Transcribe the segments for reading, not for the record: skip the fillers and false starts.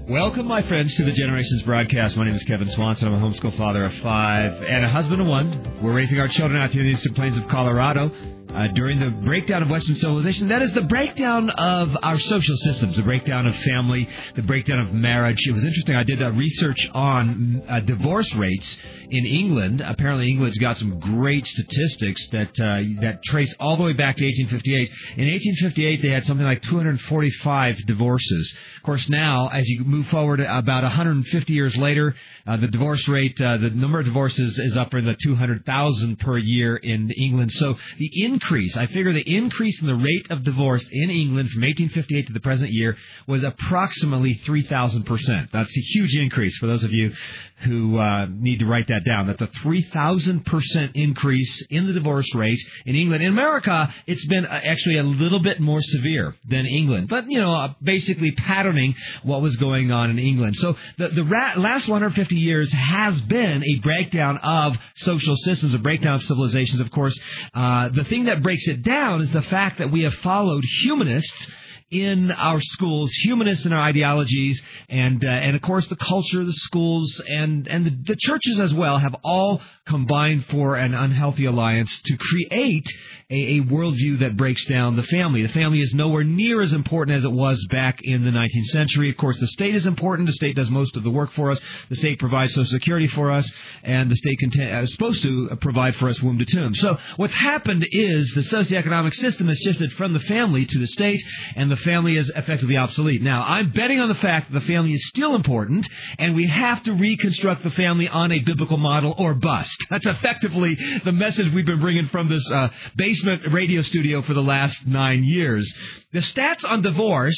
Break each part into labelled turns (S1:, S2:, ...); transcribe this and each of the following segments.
S1: Welcome, my friends, to the Generations broadcast. My name is Kevin Swanson. I'm a homeschool father of 5 and a husband of 1. We're raising our children out here in the eastern plains of Colorado during the breakdown of Western civilization. That is the breakdown of our social systems, the breakdown of family, the breakdown of marriage. It was interesting. I did research on divorce rates in England. Apparently, England's got some great statistics that trace all the way back to 1858. In 1858, they had something like 245 divorces. Of course, now, as you move forward about 150 years later, the divorce rate, the number of divorces is up in the 200,000 per year in England. So the increase, I figure the increase in the rate of divorce in England from 1858 to the present year was approximately 3,000%. That's a huge increase for those of you who need to write that down. That's a 3,000% increase in the divorce rate in England. In America, it's been actually a little bit more severe than England, but, basically patterning what was going on in England. So the last 150 years has been a breakdown of social systems, a breakdown of civilizations, of course. The thing that breaks it down is the fact that we have followed humanists in our schools, humanists in our ideologies, and of course the culture, the schools, and the churches as well have all combined for an unhealthy alliance to create a worldview that breaks down the family. The family is nowhere near as important as it was back in the 19th century. Of course, the state is important. The state does most of the work for us. The state provides Social Security for us, and the state is supposed to provide for us womb to tomb. So what's happened is the socioeconomic system has shifted from the family to the state, and the family is effectively obsolete. Now, I'm betting on the fact that the family is still important, and we have to reconstruct the family on a biblical model or bust. That's effectively the message we've been bringing from this basement radio studio for the last 9 years. The stats on divorce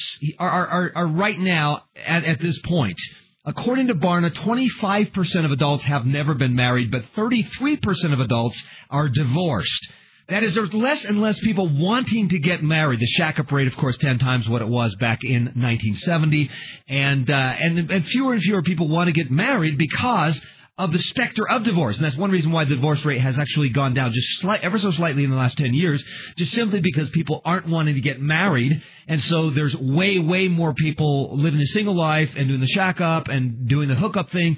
S1: are right now at this point. According to Barna, 25% of adults have never been married, but 33% of adults are divorced. That is, there's less and less people wanting to get married. The shack-up rate, of course, 10 times what it was back in 1970. And fewer and fewer people want to get married because of the specter of divorce. And that's one reason why the divorce rate has actually gone down just ever so slightly in the last 10 years, just simply because people aren't wanting to get married. And so there's way, way more people living a single life and doing the shack up and doing the hookup thing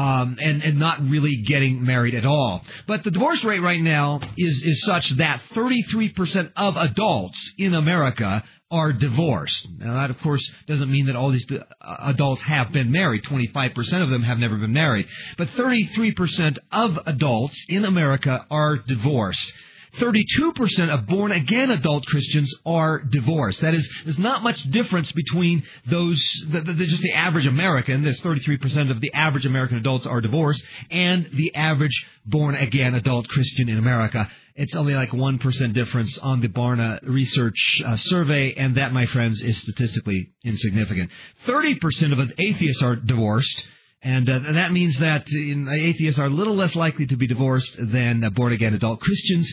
S1: and not really getting married at all. But the divorce rate right now is such that 33% of adults in America are divorced. Now, that, of course, doesn't mean that all these adults have been married. 25% of them have never been married. But 33% of adults in America are divorced. 32% of born-again adult Christians are divorced. That is, there's not much difference between those, just the average American, there's 33% of the average American adults are divorced, and the average born-again adult Christian in America. It's only like 1% difference on the Barna research survey, and that, my friends, is statistically insignificant. 30% of atheists are divorced. And that means that atheists are a little less likely to be divorced than born-again adult Christians.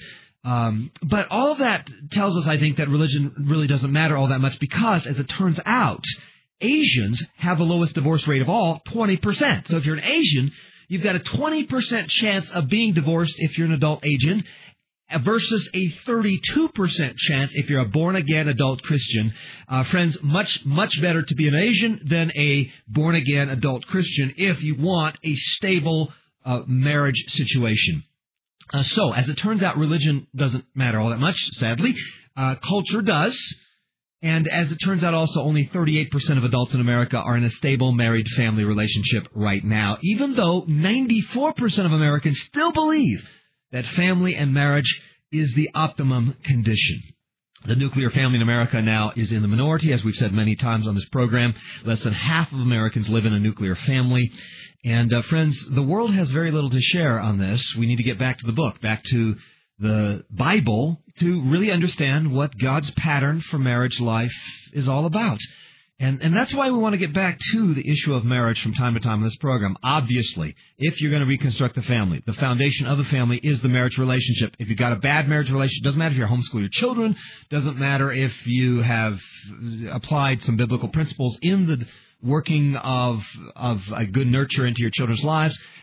S1: But all of that tells us, I think, that religion really doesn't matter all that much because, as it turns out, Asians have the lowest divorce rate of all, 20%. So if you're an Asian, you've got a 20% chance of being divorced if you're an adult Asian, versus a 32% chance if you're a born-again adult Christian. Friends, much, much better to be an Asian than a born-again adult Christian if you want a stable marriage situation. So, as it turns out, religion doesn't matter all that much, sadly. Culture does. And as it turns out, also, only 38% of adults in America are in a stable married family relationship right now, even though 94% of Americans still believe that family and marriage is the optimum condition. The nuclear family in America now is in the minority, as we've said many times on this program. Less than half of Americans live in a nuclear family. And, friends, the world has very little to share on this. We need to get back to the book, back to the Bible, to really understand what God's pattern for marriage life is all about. And that's why we want to get back to the issue of marriage from time to time in this program. Obviously, if you're going to reconstruct the family, the foundation of the family is the marriage relationship. If you've got a bad marriage relationship, doesn't matter if you're homeschool your children, doesn't matter if you have applied some biblical principles in the working of a good nurture into your children's lives.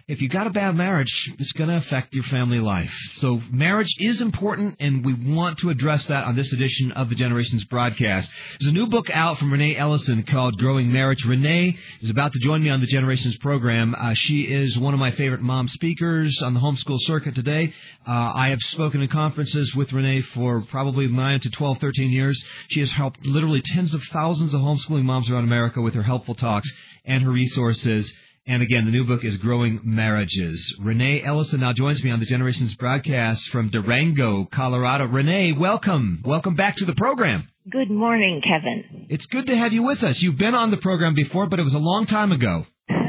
S1: if you got a bad marriage, it's going to affect your family life. So marriage is important, and we want to address that on this edition of the Generations broadcast. There's a new book out from Renee Ellison called Growing Marriage. Renee is about to join me on the Generations program. She is one of my favorite mom speakers on the homeschool circuit today. I have spoken in conferences with Renee for probably 9 to 12, 13 years. She has helped literally tens of thousands of homeschooling moms around America with her helpful talks and her resources. And again, the new book is Growing Marriages. Renee Ellison now joins me on the Generations broadcast from Durango, Colorado. Renee, welcome. Welcome back to the program.
S2: Good morning, Kevin.
S1: It's good to have you with us. You've been on the program before, but it was a long time ago.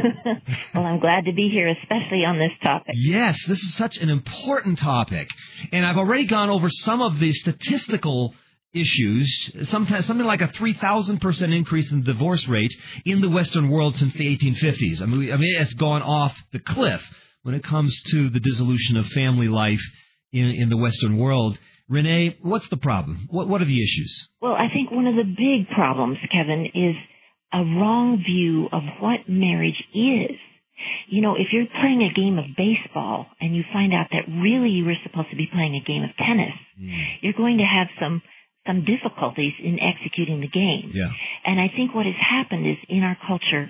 S2: Well, I'm glad to be here, especially on this topic.
S1: Yes, this is such an important topic. And I've already gone over some of the statistical issues, something like a 3,000% increase in the divorce rate in the Western world since the 1850s. I mean, it's gone off the cliff when it comes to the dissolution of family life in the Western world. Renee, what's the problem? What are the issues?
S2: Well, I think one of the big problems, Kevin, is a wrong view of what marriage is. You know, if you're playing a game of baseball and you find out that really you were supposed to be playing a game of tennis, you're going to have some difficulties in executing the game.
S1: Yeah.
S2: And I think what has happened is in our culture,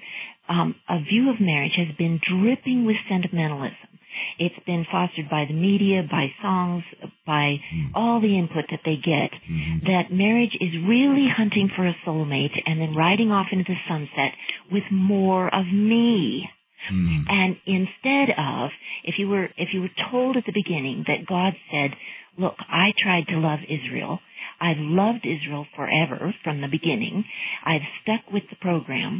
S2: a view of marriage has been dripping with sentimentalism. It's been fostered by the media, by songs, by all the input that they get, that marriage is really hunting for a soulmate and then riding off into the sunset with more of me. And instead of, if you were told at the beginning that God said, look, I tried to love Israel. I've loved Israel forever from the beginning. I've stuck with the program.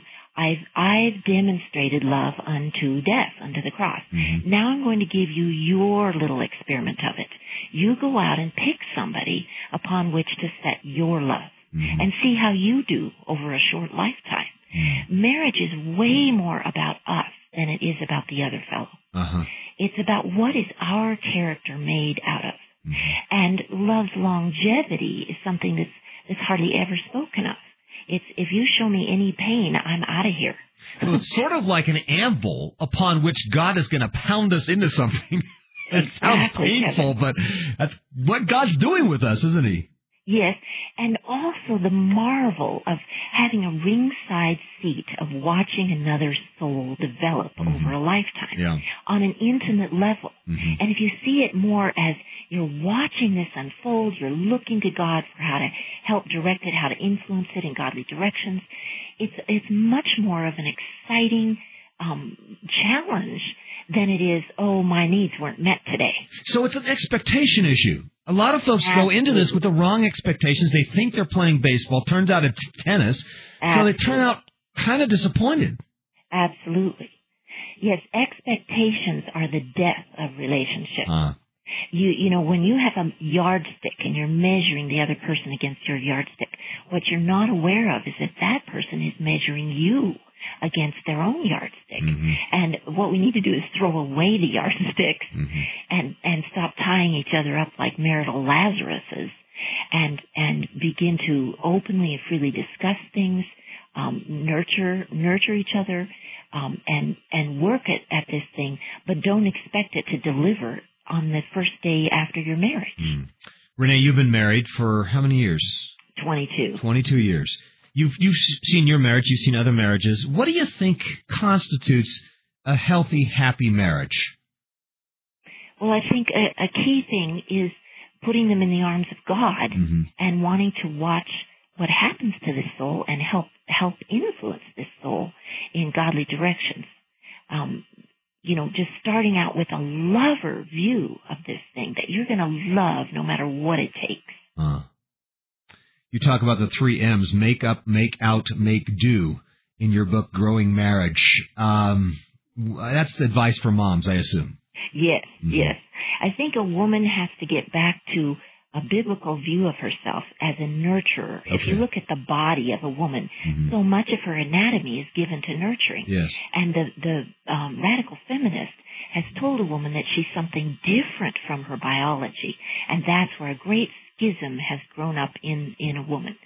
S2: I've demonstrated love unto death, unto the cross. Now I'm going to give you your little experiment of it. You go out and pick somebody upon which to set your love and see how you do over a short lifetime. Marriage is way more about us than it is about the other fellow. It's about what is our character made out of. And love's longevity is something that's hardly ever spoken of. It's if you show me any pain, I'm out of here.
S1: So it's sort of like an anvil upon which God is going to pound us into something. It sounds painful, but that's what God's doing with us, isn't He?
S2: Yes, and also the marvel of having a ringside seat of watching another soul develop over a lifetime on an intimate level. And if you see it more as you're watching this unfold, you're looking to God for how to help direct it, how to influence it in godly directions, it's much more of an exciting challenge than it is, oh, my needs weren't met today.
S1: So it's an expectation issue. A lot of folks go into this with the wrong expectations. They think they're playing baseball. Turns out it's tennis. So they turn out kind of disappointed.
S2: Absolutely. Yes, expectations are the death of relationships. You know, when you have a yardstick and you're measuring the other person against your yardstick, what you're not aware of is that that person is measuring you against their own yardstick. And what we need to do is throw away the yardsticks and stop tying each other up like marital Lazaruses and begin to openly and freely discuss things, nurture each other, and work at this thing, but don't expect it to deliver on the first day after you're married.
S1: Renee, you've been married for how many years?
S2: 22.
S1: 22 years. You've seen your marriage. You've seen other marriages. What do you think constitutes a healthy, happy marriage?
S2: Well, I think a key thing is putting them in the arms of God and wanting to watch what happens to this soul and help influence this soul in godly directions. You know, just starting out with a lover view of this thing, that you're going to love no matter what it takes.
S1: You talk about the 3 M's, make up, make out, make do, in your book, Growing Marriage. That's advice for moms, I assume.
S2: Yes, yes. I think a woman has to get back to a biblical view of herself as a nurturer. Okay. If you look at the body of a woman, so much of her anatomy is given to nurturing.
S1: Yes.
S2: And the radical feminist has told a woman that she's something different from her biology. And that's where a great schism has grown up in a woman,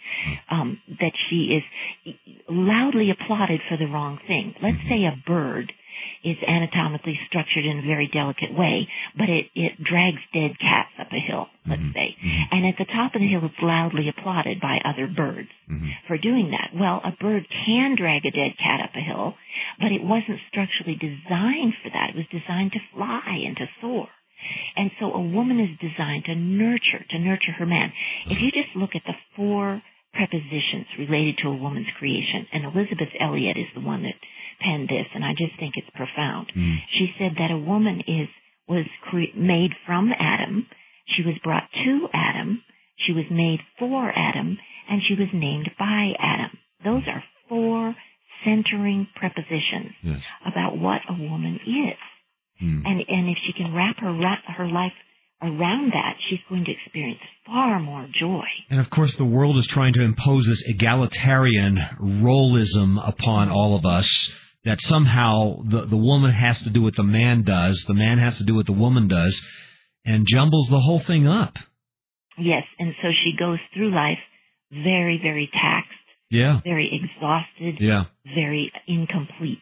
S2: that she is loudly applauded for the wrong thing. Let's say a bird is anatomically structured in a very delicate way, but it drags dead cats up a hill, let's say. And at the top of the hill, it's loudly applauded by other birds for doing that. Well, a bird can drag a dead cat up a hill, but it wasn't structurally designed for that. It was designed to fly and to soar. And so a woman is designed to nurture her man. If you just look at the 4 prepositions related to a woman's creation, and Elizabeth Elliot is the one that penned this, and I just think it's profound. She said that a woman was made from Adam, she was brought to Adam, she was made for Adam, and she was named by Adam. Those are 4 centering prepositions about what a woman is. And if she can wrap her life around that, she's going to experience far more joy.
S1: And of course, the world is trying to impose this egalitarian roleism upon all of us, that somehow the woman has to do what the man does, the man has to do what the woman does, and jumbles the whole thing up. Yes,
S2: and so she goes through life very, very taxed, very exhausted, very incomplete.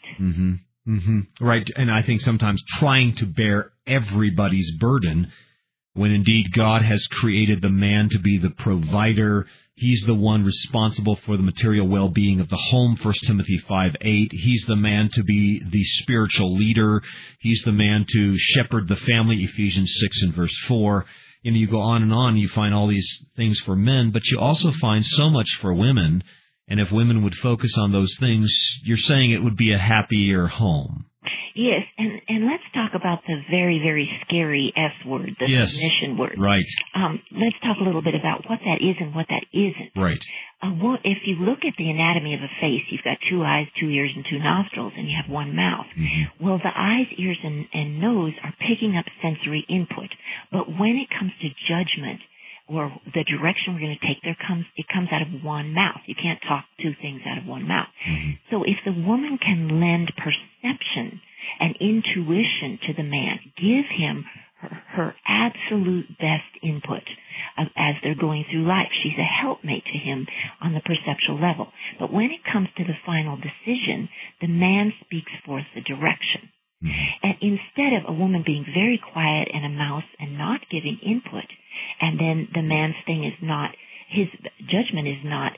S1: Right, and I think sometimes trying to bear everybody's burden, when indeed God has created the man to be the provider. He's the one responsible for the material well-being of the home, 1 Timothy 5:8. He's the man to be the spiritual leader. He's the man to shepherd the family, Ephesians 6 and verse 4. You go on, and you find all these things for men, but you also find so much for women. And if women would focus on those things, you're saying it would be a happier home.
S2: Yes, and let's talk about the very, very scary S word, the submission word.
S1: Right.
S2: Let's talk a little bit about what that is and what that isn't.
S1: Right.
S2: If you look at the anatomy of a face, you've got 2 eyes, 2 ears, and 2 nostrils, and you have 1 mouth. Well, the eyes, ears, and nose are picking up sensory input. But when it comes to judgment, or the direction we're going to take, it comes out of 1 mouth. You can't talk 2 things out of 1 mouth. So if the woman can lend perception and intuition to the man, give him her absolute best input as they're going through life. She's a helpmate to him on the perceptual level. But when it comes to the final decision, the man speaks forth the direction. And instead of a woman being very quiet and a mouse and not giving input, and then the man's thing is not, his judgment is not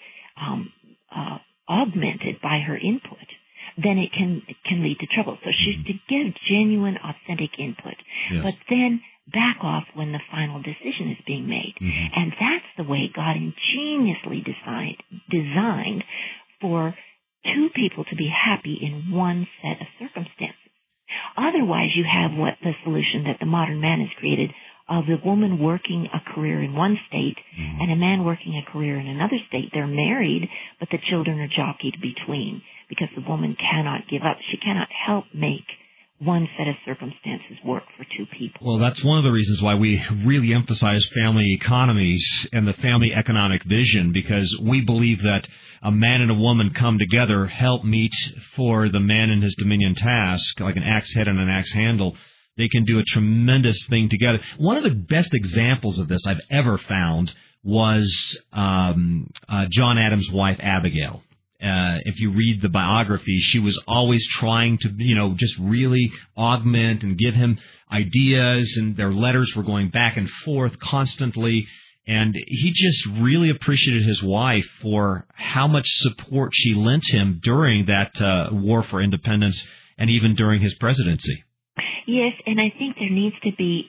S2: augmented by her input, then it can lead to trouble. So she's to give genuine, authentic input, but then back off when the final decision is being made. And that's the way God ingeniously designed for 2 people to be happy in 1 set of circumstances. Otherwise, you have the solution that the modern man has created of the woman working a career in 1 state and a man working a career in another state. They're married, but the children are jockeyed between because the woman cannot give up. She cannot help make 1 set of circumstances work for 2 people.
S1: Well, that's one of the reasons why we really emphasize family economies and the family economic vision, because we believe that a man and a woman come together, help meet for the man in his dominion task, like an axe head and an axe handle. They can do a tremendous thing together. One of the best examples of this I've ever found was John Adams' wife, Abigail. If you read the biography, she was always trying to, just really augment and give him ideas, and their letters were going back and forth constantly. And he just really appreciated his wife for how much support she lent him during that war for independence and even during his presidency.
S2: Yes, and I think there needs to be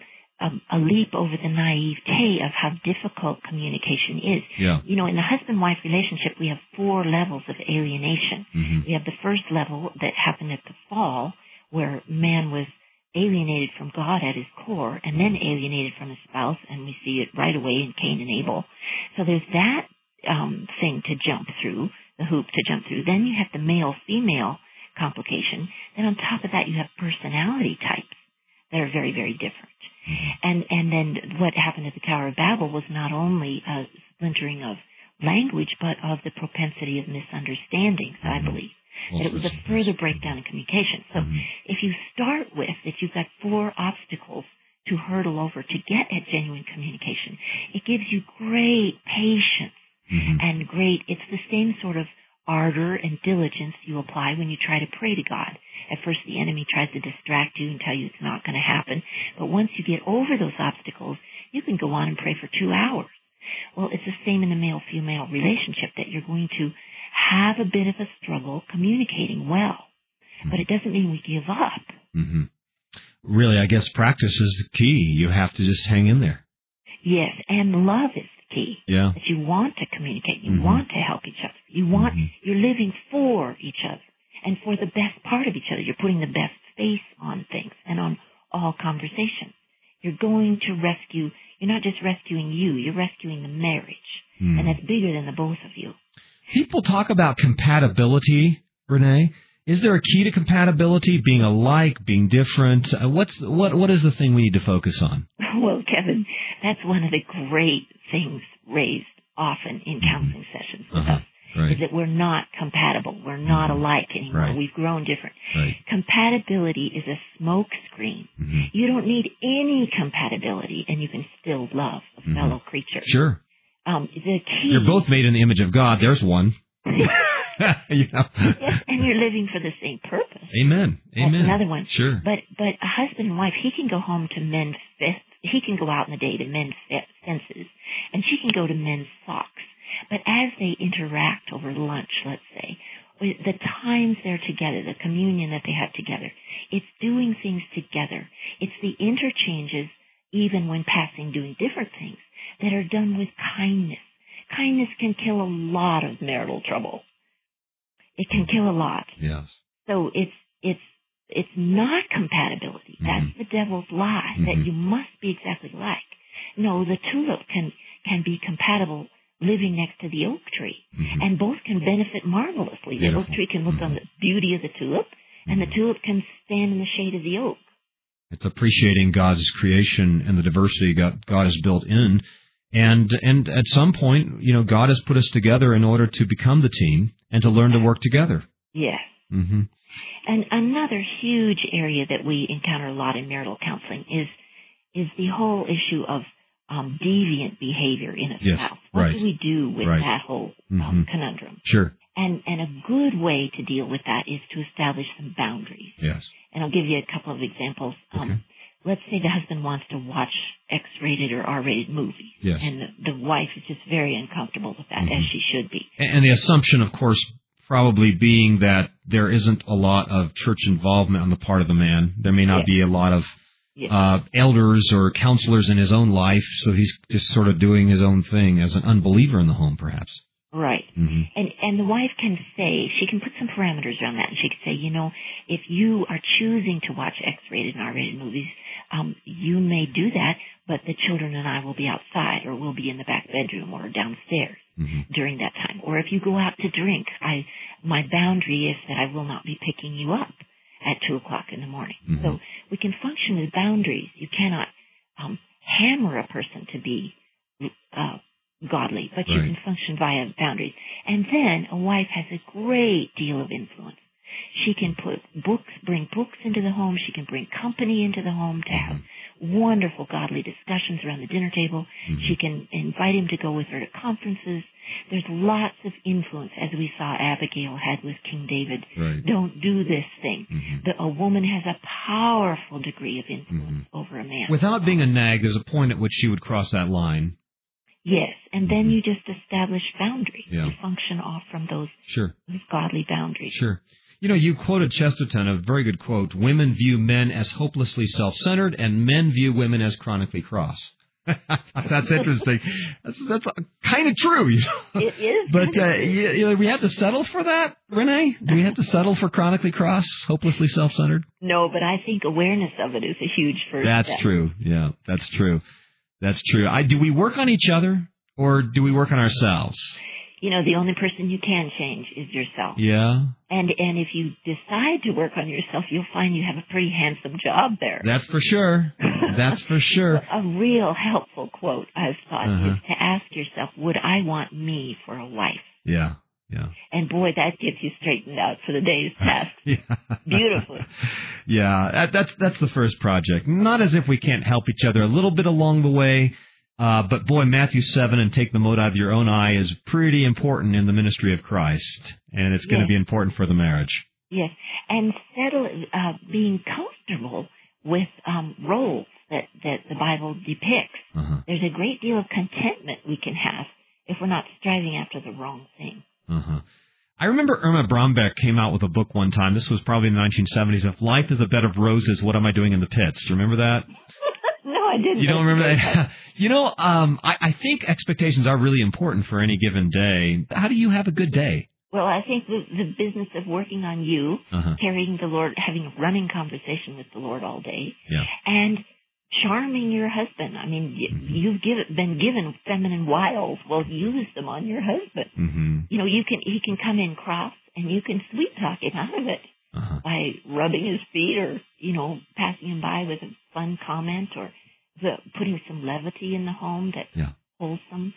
S2: a leap over the naivete of how difficult communication is.
S1: Yeah.
S2: In the husband-wife relationship, we have 4 levels of alienation. We have the first level that happened at the fall, where man was alienated from God at his core, and then alienated from his spouse, and we see it right away in Cain and Abel. So there's that thing to jump through, the hoop to jump through. Then you have the male-female complication. Then on top of that, you have personality types that are very, very different. And then what happened at the Tower of Babel was not only a splintering of language, but of the propensity of misunderstandings, I believe. That it was a further breakdown in communication. So if you start with that you've got 4 obstacles to hurdle over to get at genuine communication, it gives you great patience and it's the same sort of ardor and diligence you apply when you try to pray to God. At first, the enemy tries to distract you and tell you it's not going to happen. But once you get over those obstacles, you can go on and pray for 2 hours. Well, it's the same in the male-female relationship, that you're going to have a bit of a struggle communicating well. But it doesn't mean we give up.
S1: Mm-hmm. Really, I guess practice is the key. You have to just hang in there.
S2: Yes, and love is the key.
S1: Yeah.
S2: That you want to communicate. You want to help each other. You want, you're living for each other and for the best part of each other. You're putting the best face on things and on all conversations. You're going to rescue, you're not just rescuing you, you're rescuing the marriage. And that's bigger than the both of you.
S1: People talk about compatibility, Renee. Is there a key to compatibility, being alike, being different? What is the thing we need to focus on?
S2: Well, Kevin, that's one of the great things raised often in counseling sessions with us, is that we're not compatible. We're not alike anymore.
S1: Right.
S2: We've grown different.
S1: Right.
S2: Compatibility is a smoke screen. You don't need any compatibility, and you can still love a fellow creature.
S1: Sure.
S2: The key...
S1: You're both made in the image of God. There's one.
S2: Yes, and you're living for the same purpose.
S1: Amen. Amen.
S2: That's another one.
S1: Sure.
S2: But a husband and wife, he can go home to men's fists. He can go out in the day to men's fences, and she can go to men's socks. But as they interact over lunch, let's say, the times they're together, the communion that they have together, it's doing things together. It's the interchanges, even when passing, doing different things, that are done with kindness. Kindness can kill a lot of marital trouble. It can kill a lot.
S1: Yes.
S2: So it's not compatibility. That's the devil's lie, that you must be exactly like. No, the tulip can be compatible living next to the oak tree, and both can benefit marvelously.
S1: Beautiful.
S2: The oak tree can look on the beauty of the tulip, and the tulip can stand in the shade of the oak.
S1: It's appreciating God's creation and the diversity God has built in. And at some point, God has put us together in order to become the team and to learn to work together.
S2: Yes. And another huge area that we encounter a lot in marital counseling is the whole issue of deviant behavior in a spouse. What do we do with that whole conundrum?
S1: Sure.
S2: And a good way to deal with that is to establish some boundaries.
S1: Yes.
S2: And I'll give you a couple of examples. Let's say the husband wants to watch X-rated or R-rated movies.
S1: Yes.
S2: And the wife is just very uncomfortable with that, as she should be.
S1: And the assumption, of course, probably being that there isn't a lot of church involvement on the part of the man. There may not be a lot of elders or counselors in his own life, so he's just sort of doing his own thing as an unbeliever in the home, perhaps.
S2: Right. And the wife can say, she can put some parameters around that, and she can say, if you are choosing to watch X-rated and R-rated movies, you may do that, but the children and I will be outside, or we'll be in the back bedroom or downstairs during that time. Or if you go out to drink, my boundary is that I will not be picking you up at 2 o'clock in the morning. So we can function with boundaries. You cannot hammer a person to be godly, but you can function via boundaries. And then a wife has a great deal of influence. She can bring books into the home. She can bring company into the home to have wonderful godly discussions around the dinner table. She can invite him to go with her to conferences. There's lots of influence, as we saw Abigail had with King David. Don't do this thing. A woman has a powerful degree of influence over a man.
S1: Without being a nag, there's a point at which she would cross that line.
S2: Yes, and then you just establish boundaries. You function off from those godly boundaries.
S1: Sure. You quoted Chesterton, a very good quote, women view men as hopelessly self-centered and men view women as chronically cross. That's interesting. That's kind of true.
S2: It is.
S1: But we have to settle for that, Renee? Do we have to settle for chronically cross, hopelessly self-centered?
S2: No, but I think awareness of it is a huge first step.
S1: That's true. Yeah, that's true. That's true. Do we work on each other or do we work on ourselves?
S2: The only person you can change is yourself.
S1: Yeah.
S2: And if you decide to work on yourself, you'll find you have a pretty handsome job there.
S1: That's for sure. That's for sure.
S2: A real helpful quote, I've thought, is to ask yourself, would I want me for a wife?
S1: Yeah. Yeah.
S2: And boy, that gets you straightened out for the day's task. Beautifully.
S1: Yeah, that's the first project. Not as if we can't help each other a little bit along the way, but boy, Matthew 7 and take the mote out of your own eye is pretty important in the ministry of Christ, and it's going to be important for the marriage.
S2: Yes, and being comfortable with roles that the Bible depicts.
S1: Uh-huh.
S2: There's a great deal of contentment we can have if we're not striving after the wrong thing.
S1: Uh-huh. I remember Irma Brombeck came out with a book one time. This was probably in the 1970s. If life is a bed of roses, what am I doing in the pits? Do you remember that?
S2: No, I didn't.
S1: You don't remember that? I think expectations are really important for any given day. How do you have a good day?
S2: Well, I think the business of working on you, carrying the Lord, having a running conversation with the Lord all day, and charming your husband. I mean, you've been given feminine wiles. Well, use them on your husband.
S1: Mm-hmm.
S2: He can come in cross, and you can sweet talk him out of it by rubbing his feet or, passing him by with a fun comment or putting some levity in the home that's wholesome.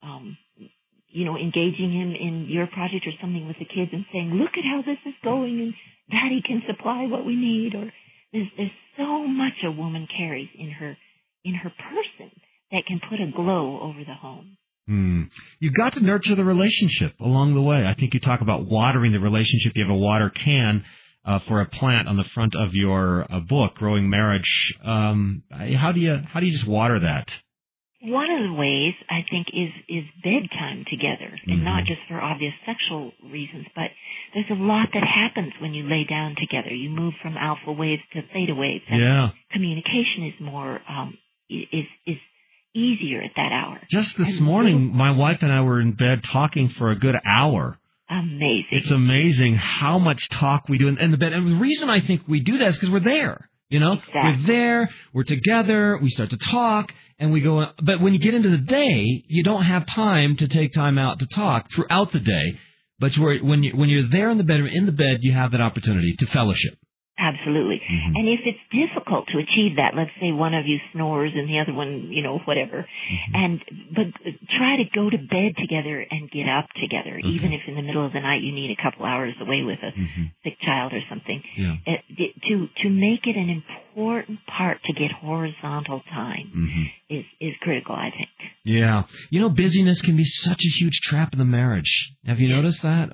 S2: Engaging him in your project or something with the kids and saying, look at how this is going and Daddy can supply what we need. Or there's so much a woman carries in her person that can put a glow over the home.
S1: You've got to nurture the relationship along the way. I think you talk about watering the relationship. You have a water can for a plant on the front of your book, Growing Marriage. How do you just water that?
S2: One of the ways, I think, is bedtime together, and not just for obvious sexual reasons, but there's a lot that happens when you lay down together. You move from alpha waves to theta waves, and communication is more is easier at that hour.
S1: Just this morning, my wife and I were in bed talking for a good hour.
S2: Amazing.
S1: It's amazing how much talk we do in the bed. And the reason I think we do that is because we're there.
S2: Exactly.
S1: We're there, we're together, we start to talk, and we go. But when you get into the day, you don't have time to take time out to talk throughout the day. But when you're there in the bed, you have that opportunity to fellowship.
S2: Absolutely. Mm-hmm. And if it's difficult to achieve that, let's say one of you snores and the other one, whatever, but try to go to bed together and get up together, even if in the middle of the night you need a couple hours away with a sick child or something, to make it an important part to get horizontal time is critical, I think.
S1: Yeah. Busyness can be such a huge trap in the marriage. Have you noticed that?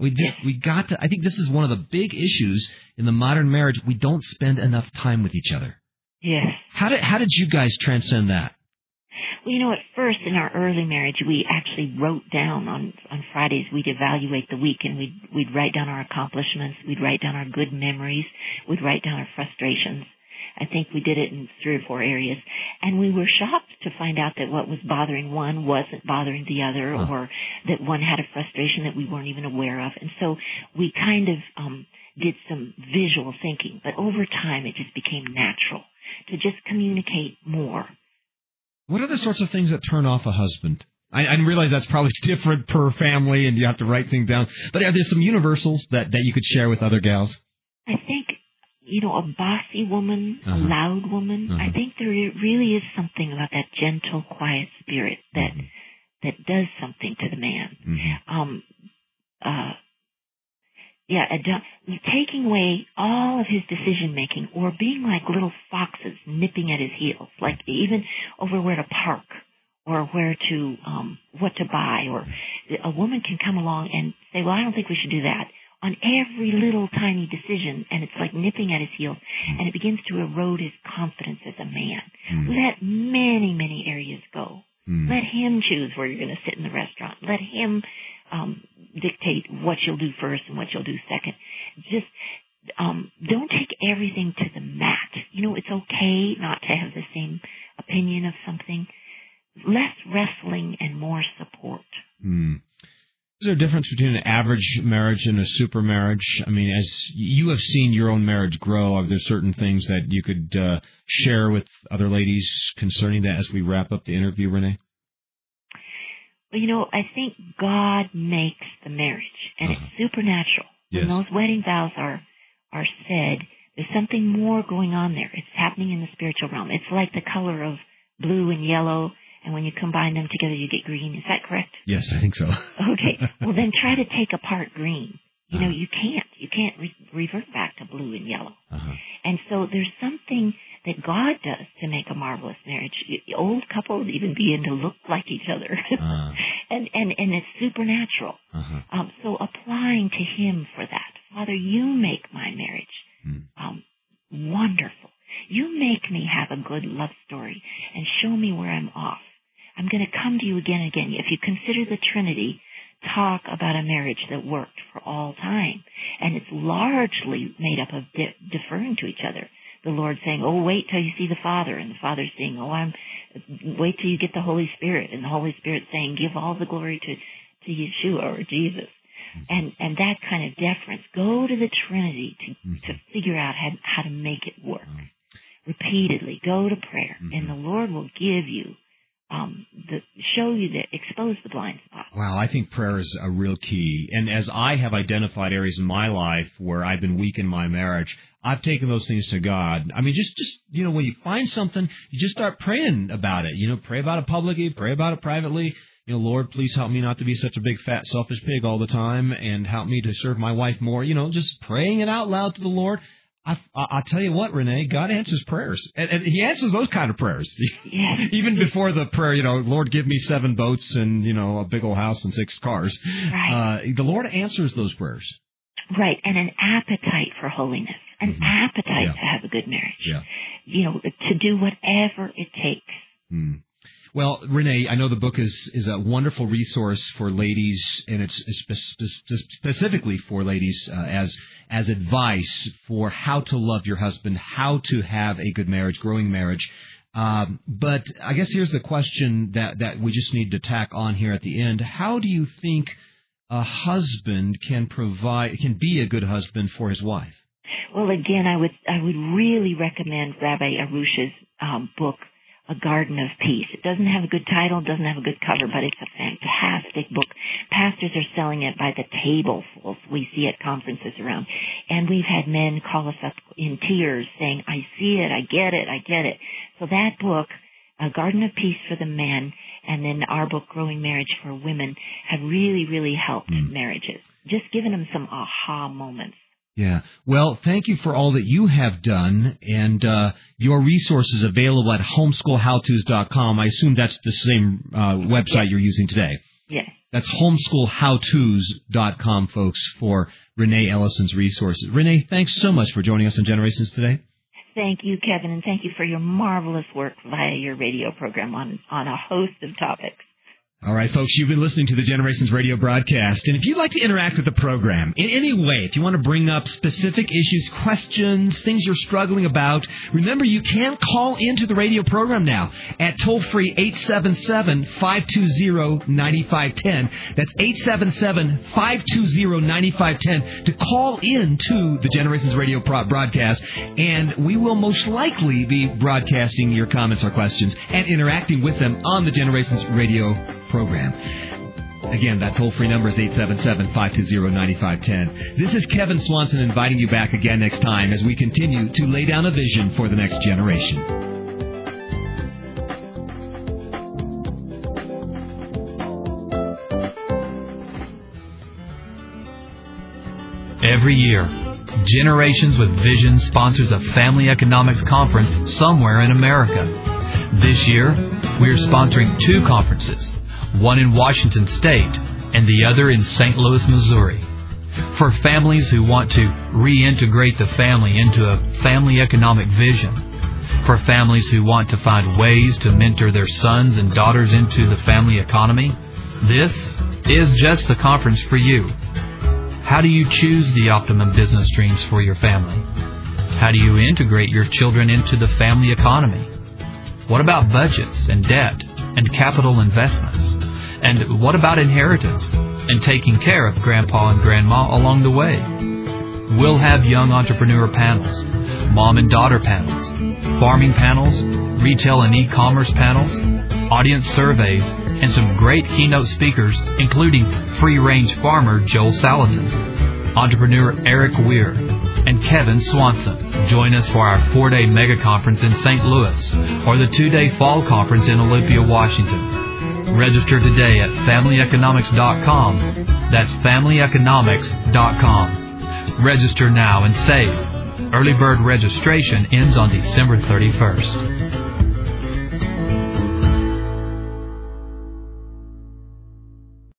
S1: I think this is one of the big issues in the modern marriage. We don't spend enough time with each other.
S2: Yes.
S1: How did you guys transcend that?
S2: Well, at first in our early marriage, we actually wrote down on Fridays, we'd evaluate the week and we'd write down our accomplishments, we'd write down our good memories, we'd write down our frustrations. I think we did it in 3 or 4 areas. And we were shocked to find out that what was bothering one wasn't bothering the other, or that one had a frustration that we weren't even aware of. And so we kind of did some visual thinking. But over time, it just became natural to just communicate more.
S1: What are the sorts of things that turn off a husband? I realize that's probably different per family, and you have to write things down. But are there some universals that you could share with other gals?
S2: I think, a bossy woman, a loud woman. I think there really is something about that gentle, quiet spirit that does something to the man. Taking away all of his decision making, or being like little foxes nipping at his heels, like even over where to park or where to what to buy, or a woman can come along and say, well, I don't think we should do that, on every little tiny decision, and it's like nipping at his heels, and it begins to erode his confidence as a man. Let many, many areas go. Let him choose where you're going to sit in the restaurant. Let him dictate what you'll do first and what you'll do second. Just don't take everything to the mat. It's okay not to have the same opinion of something. Less wrestling and more support.
S1: Is there a difference between an average marriage and a super marriage? I mean, as you have seen your own marriage grow, are there certain things that you could share with other ladies concerning that as we wrap up the interview, Renee?
S2: Well, I think God makes the marriage, and it's supernatural.
S1: Yes.
S2: When those wedding vows are said, there's something more going on there. It's happening in the spiritual realm. It's like the color of blue and yellow, and when you combine them together, you get green. Is that correct?
S1: Yes, I think so.
S2: Okay. Well, then try to take apart green. You can't revert back to blue and yellow. And so there's something that God does to make a marvelous marriage. Old couples even begin to look like each other. And it's supernatural. So applying to Him for that, Father, you make my marriage wonderful. You make me have a good love story and show me where I'm off. I'm going to come to you again and again. If you consider the Trinity, talk about a marriage that worked for all time. And it's largely made up of deferring to each other. The Lord saying, oh, wait till you see the Father. And the Father saying, wait till you get the Holy Spirit. And the Holy Spirit saying, give all the glory to Yeshua or Jesus. And that kind of deference. Go to the Trinity to figure out how to make it work. Repeatedly, go to prayer. And the Lord will give you expose the blind spot.
S1: Wow, I think prayer is a real key. And as I have identified areas in my life where I've been weak in my marriage, I've taken those things to God. I mean, just when you find something, you just start praying about it. Pray about it publicly, pray about it privately. Lord, please help me not to be such a big, fat, selfish pig all the time, and help me to serve my wife more. Just praying it out loud to the Lord. I'll tell you what, Renee, God answers prayers. And He answers those kind of prayers.
S2: Yes.
S1: Even before the prayer, Lord, give me 7 boats and, a big old house and 6 cars.
S2: Right.
S1: The Lord answers those prayers.
S2: Right. And an appetite for holiness, an appetite to have a good marriage.
S1: Yeah.
S2: To do whatever it takes.
S1: Well, Renee, I know the book is a wonderful resource for ladies, and it's specifically for ladies as advice for how to love your husband, how to have a good marriage, growing marriage. But I guess here's the question that we just need to tack on here at the end. How do you think a husband can be a good husband for his wife?
S2: Well, again, I would really recommend Rabbi Arush's book, A Garden of Peace. It doesn't have a good title, doesn't have a good cover, but it's a fantastic book. Pastors are selling it by the tableful. We see at conferences around. And we've had men call us up in tears saying, I see it, I get it. So that book, A Garden of Peace for the men, and then our book, Growing Marriage for Women, have really, really helped marriages. Just giving them some aha moments.
S1: Yeah. Well, thank you for all that you have done, and your resources available at homeschoolhowtos.com. I assume that's the same website you're using today.
S2: Yes.
S1: That's homeschoolhowtos.com, folks, for Renee Ellison's resources. Renee, thanks so much for joining us on Generations today.
S2: Thank you, Kevin, and thank you for your marvelous work via your radio program on a host of topics.
S1: All right, folks, you've been listening to the Generations radio broadcast. And if you'd like to interact with the program in any way, if you want to bring up specific issues, questions, things you're struggling about, remember you can call into the radio program now at toll-free 877-520-9510. That's 877-520-9510 to call into the Generations radio broadcast. And we will most likely be broadcasting your comments or questions and interacting with them on the Generations radio program. Again, that toll-free number is 877-520-9510. This is Kevin Swanson inviting you back again next time as we continue to lay down a vision for the next generation.
S3: Every year, Generations with Vision sponsors a family economics conference somewhere in America. This year, we are sponsoring 2 conferences, one in Washington State and the other in St. Louis, Missouri. For families who want to reintegrate the family into a family economic vision. For families who want to find ways to mentor their sons and daughters into the family economy, this is just the conference for you. How do you choose the optimum business streams for your family? How do you integrate your children into the family economy? What about budgets and debt and capital investments? And what about inheritance and taking care of grandpa and grandma along the way? We'll have young entrepreneur panels, mom and daughter panels, farming panels, retail and e-commerce panels, audience surveys, and some great keynote speakers, including free-range farmer Joel Salatin, entrepreneur Eric Weir, and Kevin Swanson. Join us for our 4-day mega conference in St. Louis or the 2-day fall conference in Olympia, Washington. Register today at familyeconomics.com. That's familyeconomics.com. Register now and save. Early bird registration ends on December 31st.